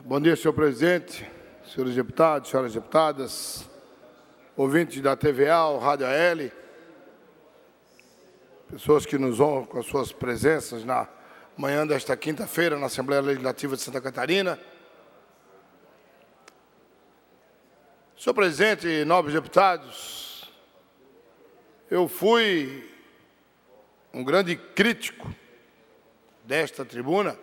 Bom dia, senhor presidente, senhores deputados, senhoras deputadas, ouvintes da TVA, Rádio AL, pessoas que nos honram com as suas presenças na manhã desta quinta-feira na Assembleia Legislativa de Santa Catarina. Senhor presidente e nobres deputados, eu fui um grande crítico desta tribuna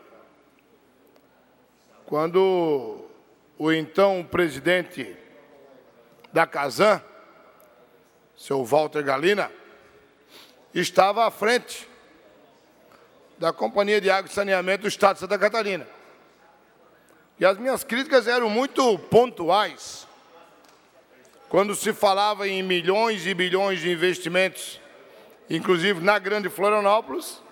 quando o então presidente da Casan, seu Walter Galina, estava à frente da Companhia de Água e Saneamento do Estado de Santa Catarina. E as minhas críticas eram muito pontuais. Quando se falava em milhões e bilhões de investimentos, inclusive na Grande Florianópolis,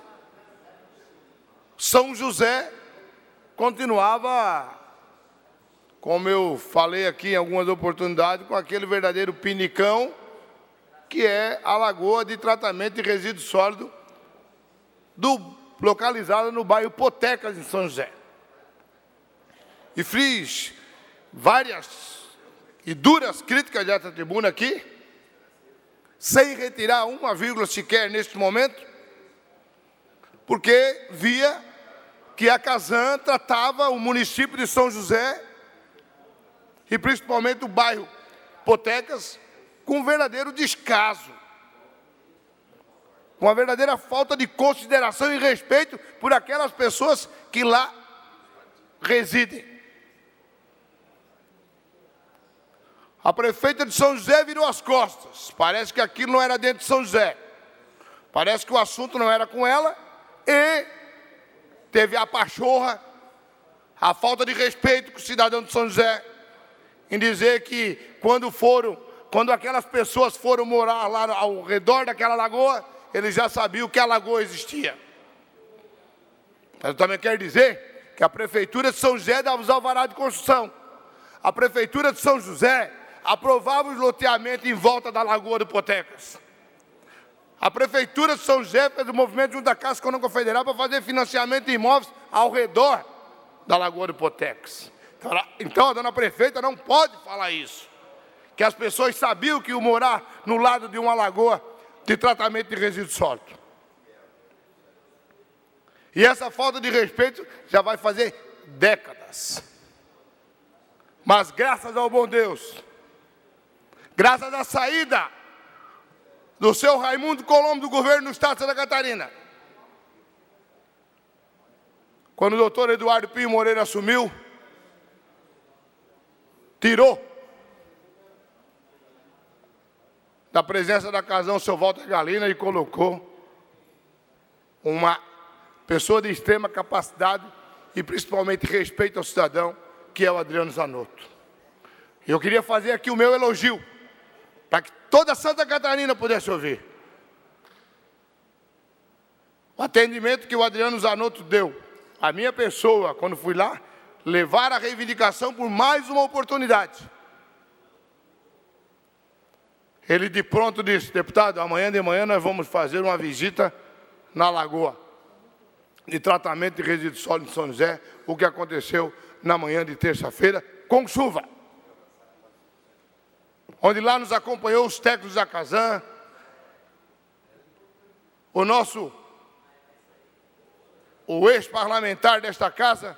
São José continuava, como eu falei aqui em algumas oportunidades, com aquele verdadeiro pinicão, que é a lagoa de tratamento de resíduo sólido localizada no bairro Potecas, em São José. E fiz várias e duras críticas dessa tribuna aqui, sem retirar uma vírgula sequer neste momento, porque via que a Casan tratava o município de São José, e principalmente o bairro Potecas, com um verdadeiro descaso, com uma verdadeira falta de consideração e respeito por aquelas pessoas que lá residem. A prefeita de São José virou as costas, parece que aquilo não era dentro de São José, parece que o assunto não era com ela, e teve a pachorra, a falta de respeito com o cidadão de São José, em dizer que quando aquelas pessoas foram morar lá ao redor daquela lagoa, eles já sabiam que a lagoa existia. Mas eu também quero dizer que a Prefeitura de São José dava os alvarás de construção. A Prefeitura de São José aprovava os loteamentos em volta da lagoa do Potecas. A Prefeitura de São José fez o movimento junto da Caixa Econômica Federal para fazer financiamento de imóveis ao redor da lagoa do Potecas. Então a dona prefeita não pode falar isso, que as pessoas sabiam que iam morar no lado de uma lagoa de tratamento de resíduo sólido. E essa falta de respeito já vai fazer décadas. Mas graças ao bom Deus, graças à saída do seu Raimundo Colombo do governo do Estado de Santa Catarina, quando o doutor Eduardo Pinho Moreira assumiu, tirou da presença da Casan o seu Walter Galina e colocou uma pessoa de extrema capacidade e principalmente respeito ao cidadão, que é o Adriano Zanotto. Eu queria fazer aqui o meu elogio, para que toda Santa Catarina pudesse ouvir. O atendimento que o Adriano Zanotto deu à minha pessoa, quando fui lá, levar a reivindicação por mais uma oportunidade. Ele de pronto disse: deputado, amanhã de manhã nós vamos fazer uma visita na lagoa de tratamento de resíduo sólido em São José, o que aconteceu na manhã de terça-feira, com chuva. Onde lá nos acompanhou os técnicos da Casan, o ex-parlamentar desta casa,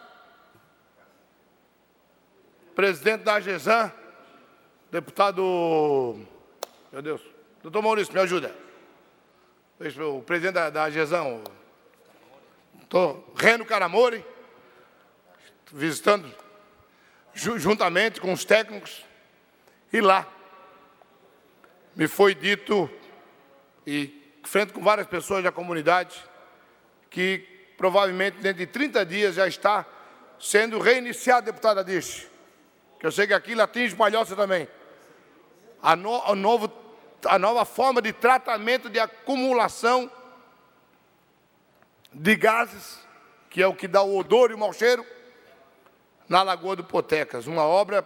presidente da AGESAN, deputado, meu Deus, doutor Maurício, me ajuda. O presidente da AGESAN, doutor Reno Caramori, visitando juntamente com os técnicos, e lá me foi dito, e frente com várias pessoas da comunidade, que provavelmente dentro de 30 dias já está sendo reiniciado, deputada Dirce, que eu sei que aquilo atinge Palhoça também, a nova forma de tratamento de acumulação de gases, que é o que dá o odor e o mau cheiro, na Lagoa do Potecas. Uma obra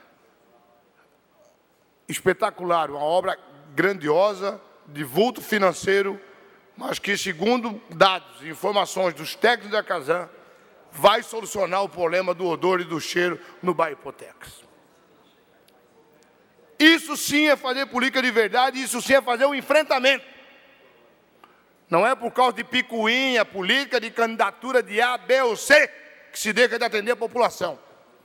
espetacular, uma obra grandiosa, de vulto financeiro, mas que, segundo dados e informações dos técnicos da Casan, vai solucionar o problema do odor e do cheiro no bairro Hipotecas. Isso sim é fazer política de verdade, isso sim é fazer um enfrentamento. Não é por causa de picuinha política, de candidatura de A, B ou C, que se deixa de atender a população.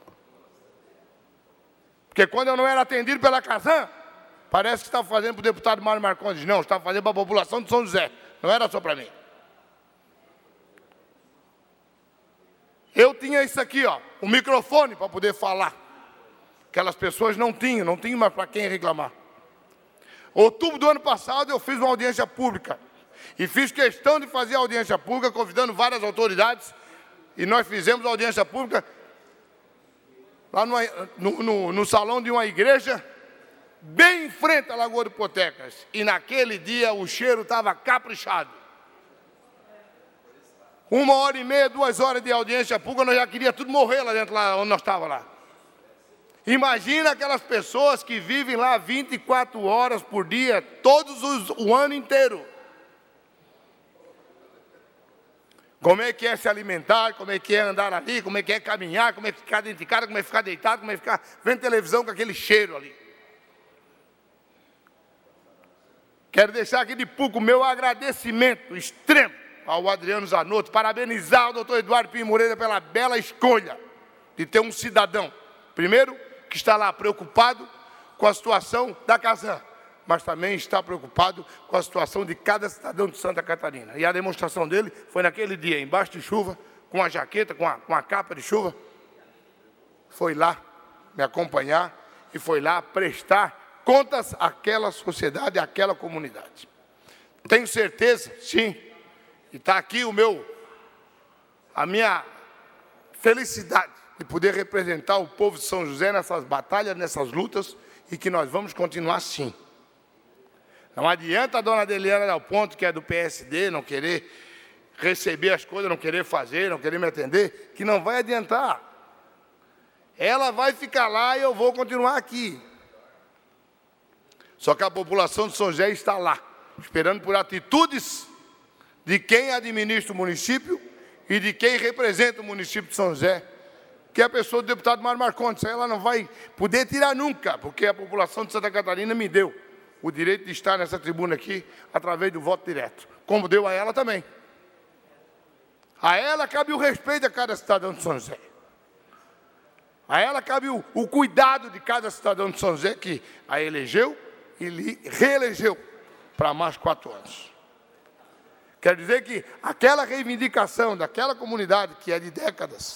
Porque quando eu não era atendido pela Casan, parece que estava fazendo para o deputado Mário Marcondes. Não, estava fazendo para a população de São José. Não era só para mim. Eu tinha isso aqui, ó, um microfone para poder falar. Aquelas pessoas não tinham mais para quem reclamar. Outubro do ano passado eu fiz uma audiência pública. E fiz questão de fazer audiência pública, convidando várias autoridades. E nós fizemos audiência pública lá no salão de uma igreja, bem em frente à Lagoa do Hipotecas. E naquele dia o cheiro estava caprichado. 1h30, 2 horas de audiência pública, nós já queríamos tudo morrer lá dentro, lá onde nós estávamos lá. Imagina aquelas pessoas que vivem lá 24 horas por dia, o ano inteiro. Como é que é se alimentar, como é que é andar ali, como é que é caminhar, como é que ficar dentro de casa, como é que ficar deitado, como é que ficar vendo televisão com aquele cheiro ali. Quero deixar aqui de público o meu agradecimento extremo ao Adriano Zanotto, parabenizar o doutor Eduardo Pinho Moreira pela bela escolha de ter um cidadão, primeiro, que está lá preocupado com a situação da Casan, mas também está preocupado com a situação de cada cidadão de Santa Catarina. E a demonstração dele foi naquele dia, embaixo de chuva, com a jaqueta, com a capa de chuva. Foi lá me acompanhar e foi lá prestar contas àquela sociedade, àquela comunidade. Tenho certeza, sim, e está aqui a minha felicidade de poder representar o povo de São José nessas batalhas, nessas lutas, e que nós vamos continuar assim. Não adianta a dona Adeliana Del Ponto, que é do PSD, não querer receber as coisas, não querer fazer, não querer me atender, que não vai adiantar. Ela vai ficar lá e eu vou continuar aqui. Só que a população de São José está lá, esperando por atitudes de quem administra o município e de quem representa o município de São José, que é a pessoa do deputado Mário Marcondes. Ela não vai poder tirar nunca, porque a população de Santa Catarina me deu o direito de estar nessa tribuna aqui através do voto direto, como deu a ela também. A ela cabe o respeito a cada cidadão de São José. A ela cabe o cuidado de cada cidadão de São José que a elegeu e lhe reelegeu para mais 4 anos. Quer dizer que aquela reivindicação daquela comunidade que é de décadas,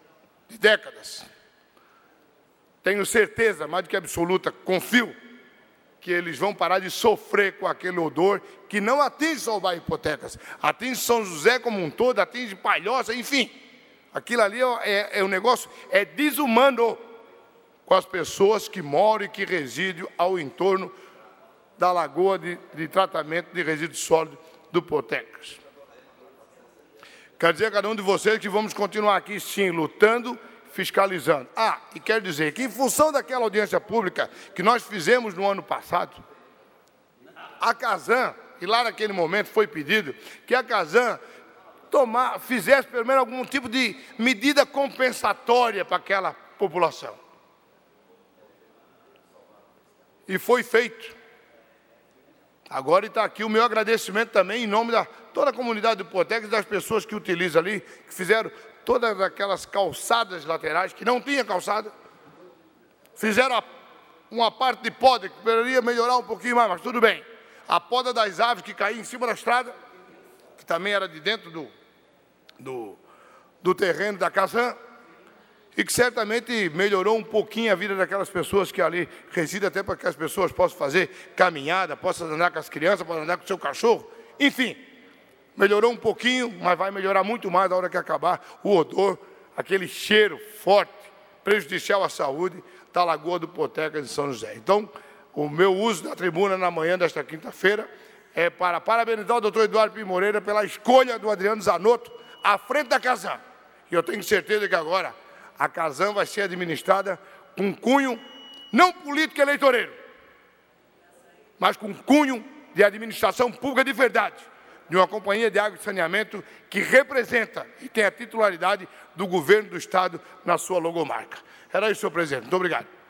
tenho certeza, mais do que absoluta, confio, que eles vão parar de sofrer com aquele odor que não atinge só o bairro Hipotecas, atinge São José como um todo, atinge Palhoça, enfim. Aquilo ali é um negócio, é desumano com as pessoas que moram e que residem ao entorno da lagoa de tratamento de resíduos sólidos do Hipotecas. Quer dizer a cada um de vocês que vamos continuar aqui, sim, lutando, fiscalizando. E quero dizer que, em função daquela audiência pública que nós fizemos no ano passado, a Casan, e lá naquele momento foi pedido que a Casan fizesse pelo menos algum tipo de medida compensatória para aquela população. E foi feito. Agora está aqui o meu agradecimento também em nome da toda a comunidade do Hipotecas e das pessoas que utilizam ali, que fizeram todas aquelas calçadas laterais, que não tinha calçada, fizeram uma parte de poda, que poderia melhorar um pouquinho mais, mas tudo bem. A poda das aves que caía em cima da estrada, que também era de dentro do terreno da Casan, e que certamente melhorou um pouquinho a vida daquelas pessoas que ali residem, até para que as pessoas possam fazer caminhada, possam andar com as crianças, possam andar com o seu cachorro, enfim. Melhorou um pouquinho, mas vai melhorar muito mais na hora que acabar o odor, aquele cheiro forte, prejudicial à saúde da Lagoa do Hipotecas de São José. Então, o meu uso da tribuna na manhã desta quinta-feira é para parabenizar o doutor Eduardo Pinho Moreira pela escolha do Adriano Zanotto à frente da Casan. E eu tenho certeza que agora a Casan vai ser administrada com cunho não político eleitoreiro, mas com cunho de administração pública de verdade, de uma companhia de água e saneamento que representa e tem a titularidade do governo do Estado na sua logomarca. Era isso, senhor presidente. Muito obrigado.